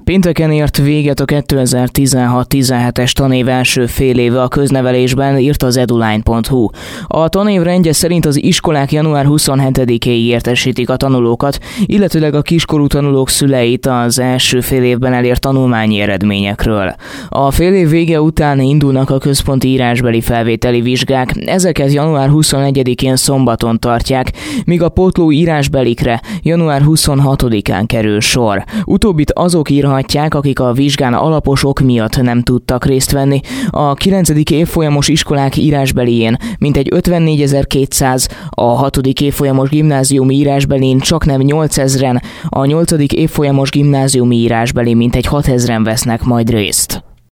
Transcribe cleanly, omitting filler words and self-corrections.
Pénteken ért véget a 2016-17-es tanév első féléve a köznevelésben, írt az eduline.hu. A tanév rendje szerint az iskolák január 27-éig értesítik a tanulókat, illetőleg a kiskorú tanulók szüleit az első félévben elért tanulmányi eredményekről. A félév vége után indulnak a központi írásbeli felvételi vizsgák, ezeket január 21-én szombaton tartják, míg a pótló írásbelikre január 26-án kerül sor. Utóbbit azok írhatják, akik a vizsgán alapos ok miatt nem tudtak részt venni. A 9. évfolyamos iskolák írásbelién mintegy 54.200, a 6. évfolyamos gimnáziumi írásbelin csaknem 8.000-en, a 8. évfolyamos gimnáziumi írásbelin mintegy 6.000-en vesznek majd részt.